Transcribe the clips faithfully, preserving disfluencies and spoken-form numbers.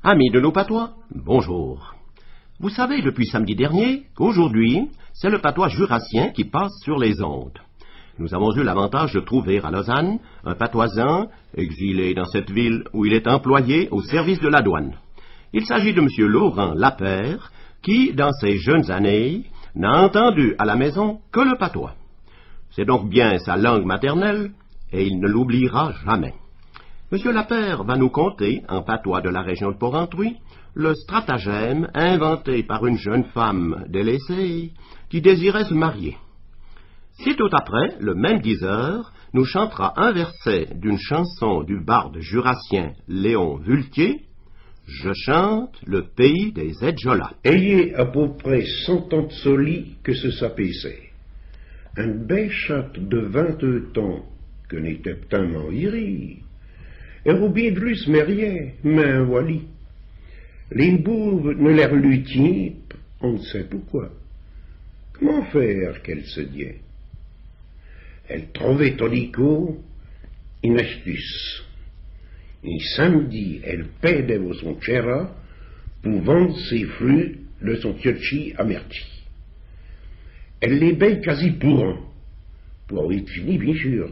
Amis de nos patois, bonjour. Vous savez depuis samedi dernier qu'aujourd'hui, c'est le patois jurassien qui passe sur les ondes. Nous avons eu l'avantage de trouver à Lausanne un patoisin exilé dans cette ville où il est employé au service de la douane. Il s'agit de M. Laurent Lapère qui, dans ses jeunes années, n'a entendu à la maison que le patois. C'est donc bien sa langue maternelle et il ne l'oubliera jamais. M. Lapère va nous conter, en patois de la région de Porrentruy, le stratagème inventé par une jeune femme délaissée qui désirait se marier. Sitôt après, le même dix heures, nous chantera un verset d'une chanson du barde jurassien Léon Vultier, « Je chante le pays des Edjola ». Ayez à peu près cent ans de soli que ce s'apaisait. Un bel chat de vingt ans que n'était pas iri. Et Roubier de l'us mériait, mais voilà. Les bouves ne l'air lutient, on ne sait pourquoi. Comment faire qu'elle se dit? Elle trouvait tonico une astuce. Et samedi, elle paidait son chera pour vendre ses fruits de son tiochi amerti. Elle les baille quasi pour un, pour avoir fini, bien sûr.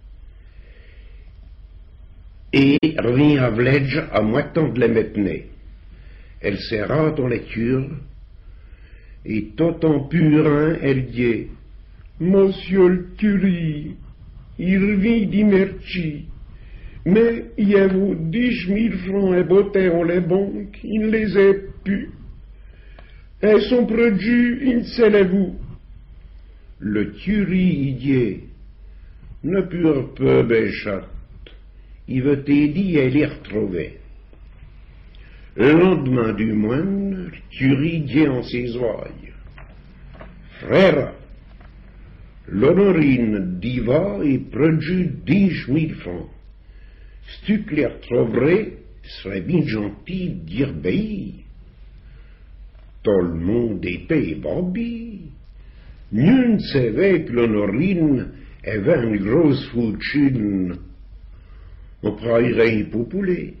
Et revient à Vledge à moitant de les mettenait. Elle serra dans lecture, et tout en purin, elle dit, Monsieur le curé, il vient d'Imerchi, mais il y a vous dix mille francs et botter en les banques, il ne les a plus. Et son produit, il sait les vous. Le curé, il dit, ne pure peu, béchat. Il veut t'aider à les retrouver. Le lendemain du moine, Curie dit en ses oreilles, Frère, l'honorine d'Iva est produit dix mille francs. Si tu te les retrouverais, serait bien gentil de dire ben. Tout le monde était Bobby. Nul ne savait que l'honorine avait une grosse fortune. On prendrait un pot poulet.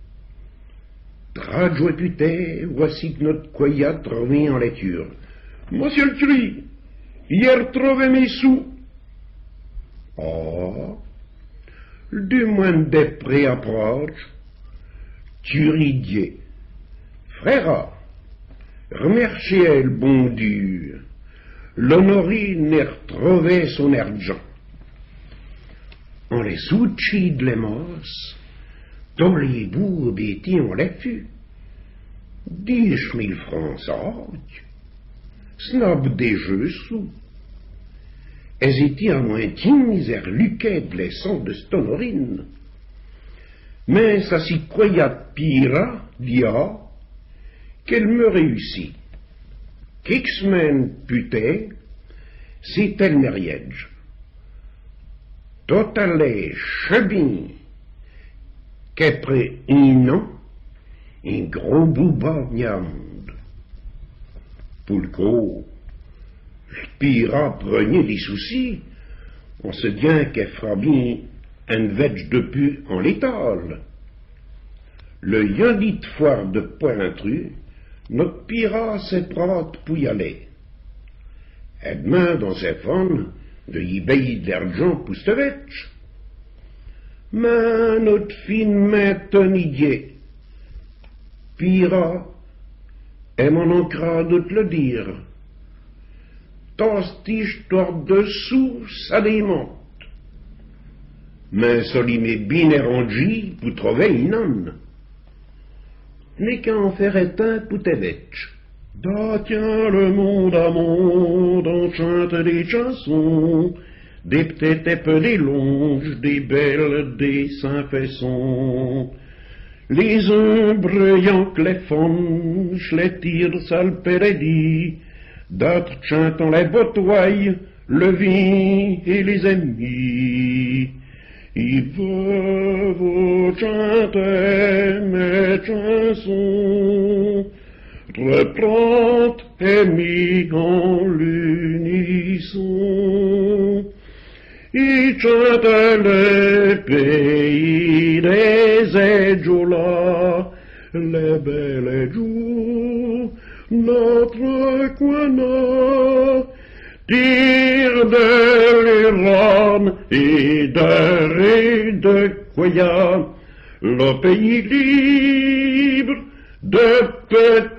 Trajo putain, voici que notre coyote revient en lecture. Monsieur le curé, hier trouvé mes sous. Oh, le moine des pré approche. Curé dit, frère, remerciez le bon Dieu. L'honorine n'a retrouvé son argent. On les souchit de les mosses, dans les bouts bêtis on les fut. Dix mille francs sortent, snob des jeux sous. Elles étaient à moins misère luquet de les sangs de stonorine. Mais ça s'y croyait pire, dia, qu'elle me réussit. Quelques semaines plus tard, c'était le mariage. Tout allait chebin, qu'après un an, un gros bouba monde. Pour le coup, le pira prenait des soucis, on se dit qu'elle fera bien un vetch de pu en l'étale. Le yandit foire de Pointru, notre pira s'est prête pour y aller. Et demain, dans ses fonds, de y payer de l'argent pour ce vetch. Mais notre fine maintenidier, pira, et mon encra de te le dire, dans cette histoire de sous, ça démonte. Mais celui m'est bien arrangé pour trouver une âne. N'est qu'en ferait un pour tes vetch. Da tiens le monde à monde, on chante des chansons, des petites et peu des longes, des belles, des saints façons. Les uns brillants que les fonges, les tirs salpérédis, d'autres chantant les botoiles, le vin et les ennemis. Il veut vous chanter mes chansons, reprendre et mis en l'unisson. Il chante le pays des Edjola, les belles jours, notre coin tire de l'Iran et de et de Koya, le pays libre de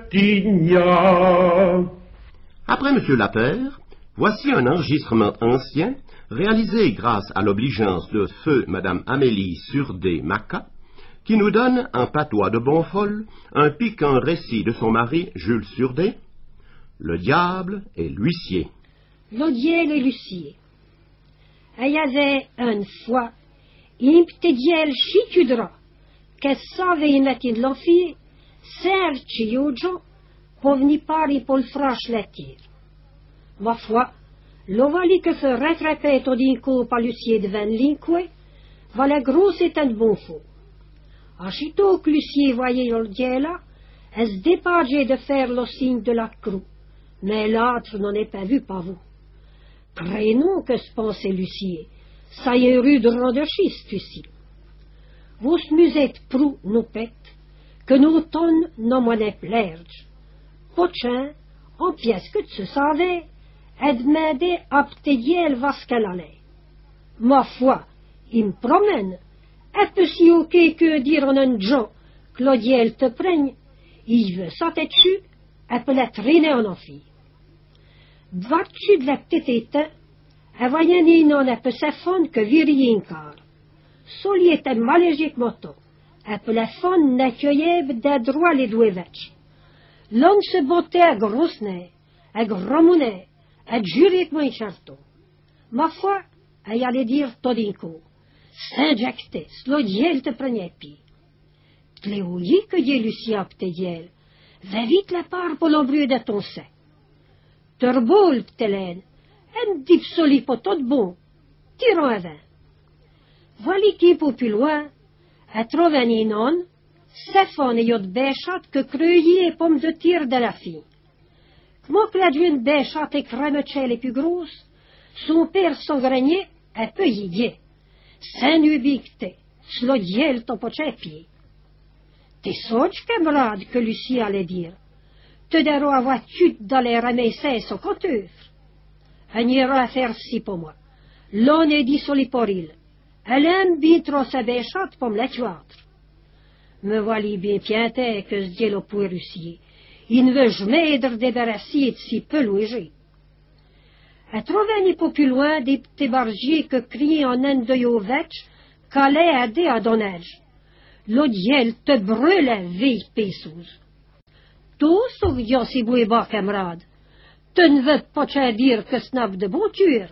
Petigna. Après M. Lapère, voici un enregistrement ancien réalisé grâce à l'obligeance de feu Mme Amélie Surdé-Maca, qui nous donne, en patois de Bonfol, un piquant récit de son mari, Jules Surdé, le diable et l'huissier. Le diable et l'huissier. Il y avait une fois un petit diable chitudra, que savait y mettre de l'enfie, serge chiojo, pour venir parler pour le franche la tire. Ma foi, l'ovali que fait rattraper au dinko par l'huissier de Van Linkwe, va la grosse est un bon faux. Aussitôt que l'huissier voyait le diable là, elle se dépargeait de faire le signe de la croix, mais l'autre n'en est pas vu par vous. Crénom que se pensait l'huissier, ça y est rue de rang de schiste ici. Vous musette prou nous pète, que nous tonnes non monnaie plerge. Pochin, en pièce que tu savais, elle demandait à p'tédiel va ce qu'elle allait. Ma foi, il me promène, elle peut si ok que dire en un gens, que l'odiel te prenne, il veut sa tête dessus, elle peut la traîner en amphi. Devant-tu de la petite éteint, elle voyait ni non elle peut s'affondre que virier encore. Soli était malégique moto, elle peut la fondre n'accueillait de droit les doués vetch. L'homme se bottait à grosse nez, à gros mounet, à jurer que moi charto. Ma foi, elle allait dire todinko. Saint-Jacques, l'odiel te prenait pis. Tléouilly que dit Lucien p'tédiel, va vite la part pour l'embrouille de ton sein. Turboul p'télène, en dip soli pour tout bon, tirons à vin. Voilà qui pour plus loin, à trouver un inon, Stéphane et yod béchat que creuillis et pommes de tir de la fille. Comment que la d'une béchat et crème les plus grosses, son père son grenier, un peu y Saint-Nubicte, slodiel ton poche pied. T'es soche, camarade, que Lucie allait dire. Te darons avoir tu dans les ramesses au compteur. Un ira à faire si pour moi. L'on est dit sur les porils. Elle aime bien trop sa béchate pour me la tuatre. Me voilà bien pienté que ce dieu le pour Lucie. Il ne veut jamais être débarrassé de si peu loué. À trouver un peu plus loin des petits bargiers que crient en un de yovetch, qu'allait aider à don âge. L'odiel te brûle la vieille pesouse. Tous sauvions si boué bas, camarade. Tu ne veux pas te dire que ce n'a de bonture.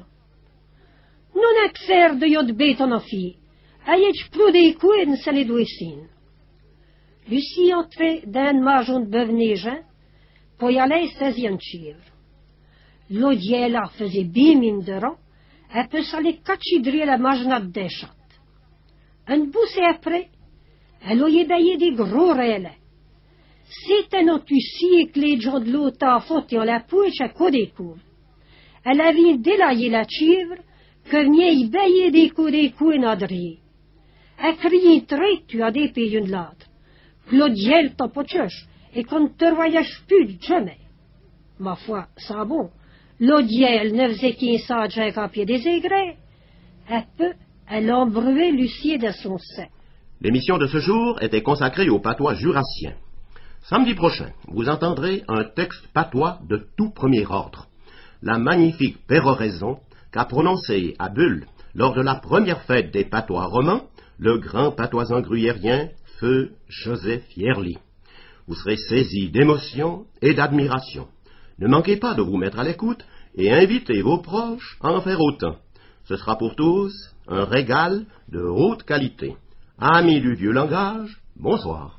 Non n'a que faire de yod bête en fille. Aïe-je plus des couines, ça les douessines. Lucie entrait d'un marjon de bœuf neigeant, pour y aller seizième chivre. L'odiela faisait bien mine de rang, elle peut s'aller cachidrer la magenade des chattes. Un boussé après, elle oyait bailler des gros relais. C'est un autre huissier que les gens de l'autre en faute et en la pouche à coups des coups. Elle avait délaillé la chivre, que venait y bailler des coups des coups et n'adrier. Elle criait très tu as des pays de l'autre. L'odiel t'en poche, et qu'on ne te voyage plus jamais. Ma foi, ça bon. L'odiel ne faisait qu'un sage à pied des aigrets. Un peu, elle embruait Lucie de son sein. L'émission de ce jour était consacrée au patois jurassien. Samedi prochain, vous entendrez un texte patois de tout premier ordre. La magnifique péroraison qu'a prononcée à Bulle, lors de la première fête des patois romans, le grand patoisan gruyérien, feu Joseph Yerli. Vous serez saisis d'émotion et d'admiration. Ne manquez pas de vous mettre à l'écoute et invitez vos proches à en faire autant. Ce sera pour tous un régal de haute qualité. Amis du vieux langage, bonsoir.